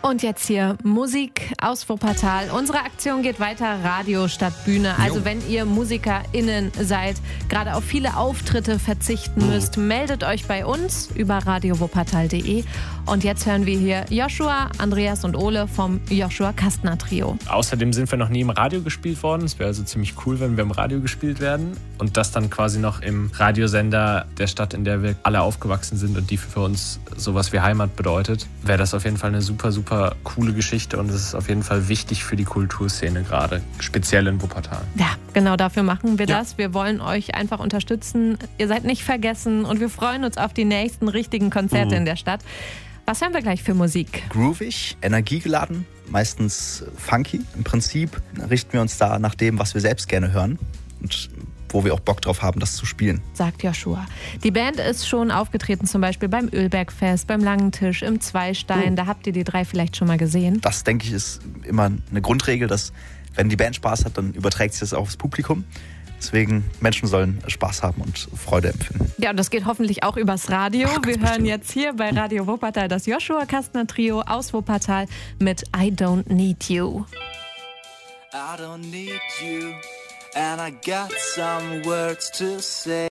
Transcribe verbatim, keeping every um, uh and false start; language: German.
Und jetzt hier Musik aus Wuppertal. Unsere Aktion geht weiter, Radio statt Bühne. Also Jo. wenn ihr MusikerInnen seid, gerade auf viele Auftritte verzichten Mhm. müsst, meldet euch bei uns über radio wuppertal punkt de. Und jetzt hören wir hier Joshua, Andreas und Ole vom Joshua Kastner Trio. Außerdem sind wir noch nie im Radio gespielt worden. Es wäre also ziemlich cool, wenn wir im Radio gespielt werden. Und das dann quasi noch im Radiosender der Stadt, in der wir alle aufgewachsen sind und die für uns sowas wie Heimat bedeutet, wäre das auf jeden Fall eine super, super coole Geschichte. Und es ist auf jeden Fall wichtig für die Kulturszene gerade, speziell in Wuppertal. Ja, genau dafür machen wir Ja. das. Wir wollen euch einfach unterstützen. Ihr seid nicht vergessen und wir freuen uns auf die nächsten richtigen Konzerte Mhm. in der Stadt. Was hören wir gleich für Musik? Groovig, energiegeladen, meistens funky. Im Prinzip richten wir uns da nach dem, was wir selbst gerne hören und wo wir auch Bock drauf haben, das zu spielen. Sagt Joshua. Die Band ist schon aufgetreten, zum Beispiel beim Ölbergfest, beim Langen Tisch, im Zweistein. Oh. Da habt ihr die drei vielleicht schon mal gesehen. Das, denke ich, ist immer eine Grundregel, dass wenn die Band Spaß hat, dann überträgt sich das auch aufs Publikum. Deswegen, Menschen sollen Spaß haben und Freude empfinden. Ja, und das geht hoffentlich auch übers Radio. Ach, ganz wir hören bestimmt. jetzt hier bei Radio Wuppertal das Joshua Kastner Trio aus Wuppertal mit I Don't Need You. I don't need you, and I got some words to say.